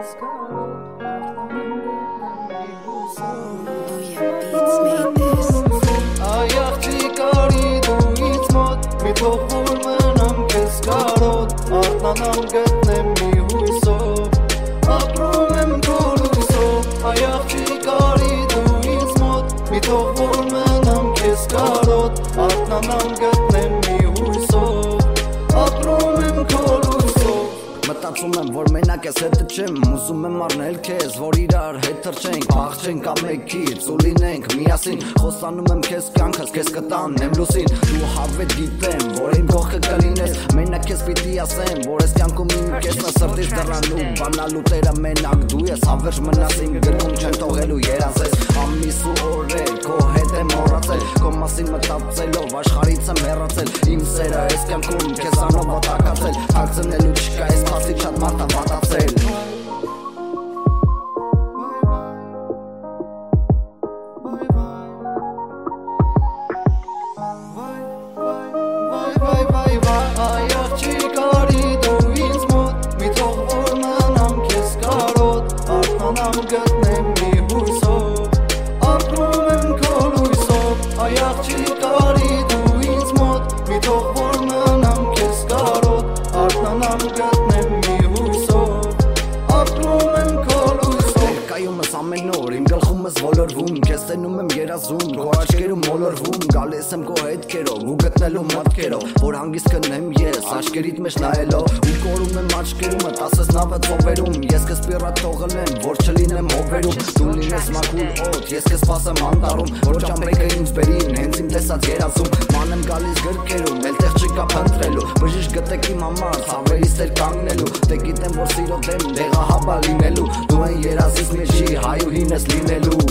Beats made this. Ay աղջիկարի դու ինձ մոտ մի թող որ մնամ քեզ կարոտ Արթնանամ գտնեմ մի հույսով Ապրում եմ քո լույսով Ay աղջիկարի դու ինձ մոտ մի թող որ մնամ քեզ կարոտ Արթնանամ գտնեմ մի հույսով Ապրում եմ քո լույսով Մտածում եմ, որ մենակ ես հետը չեմ Ուզում եմ առնել քեզ, որ իրար հետ թրջենք Փախչենք ամենքից ու լինենք միասին Խոսանում եմ քեզ կյանքս, քեզ կտանեմ լուսին Դու հավետ գիտեմ, որ իմ կողքը կլինես Մենակ քեզ պիտի ասեմ, որ ես կյանքում իմ կեսնը Սրտից դռանու, բանալու տերը մենակ դու ես Հավերժ մնաս իմ գրքում չեն թողելու երազես Ամիս ու օրեր, քո հետ եմ մոռացել Քո մասին մտածելով, աշխարհից եմ հեռացել Իմ սերը ես կյանքում քեզանով ոտակացել Հագցնելու չկա ես փաստի շատ մարդ ավատացել Ay աղջիկարի դու ինձ մոտ մի թող որ մնամ քեզ կարոտ Արթնանամ գտնեմ մի հույսով Ապրում եմ քո լույսով Ay աղջիկարի դու ինձ մոտ մի թող որ մնամ քեզ կարոտ Արթնանամ գտնեմ մի հույսով Ապրում եմ քո լույսով Կայումս ամեն օր իմ գլխումս ոլորվում Քեզ տենում եմ երազում, քո աչքերում մոլորվում Գալիս եմ քո հետքերով ու գտնելու մտքերով Որ հանգիստ կնեմ ես աչքերիդ մեջ նայելով Ու կորում եմ աչքերումդ, ասես նավը ծովերում Ես քեզ պիրատ թողել եմ, որ չլինեմ հովերում Դու լինես մաքուր օդ, ես քեզ սպասեմ անտառում Որ ճամփեքը ինձ բերին, հենց իմ տեսած երազում Ման եմ գալիս գրքերում, էլ տեղ չկա փնտրելու Բժիշկ գտեք իմ համար, ցավերից տեր կանգնելու Դե գիտեմ, որ սիրո դեմ դեղահաբա լինելու Դու այն երազից մեջի հայուհին ես լինելու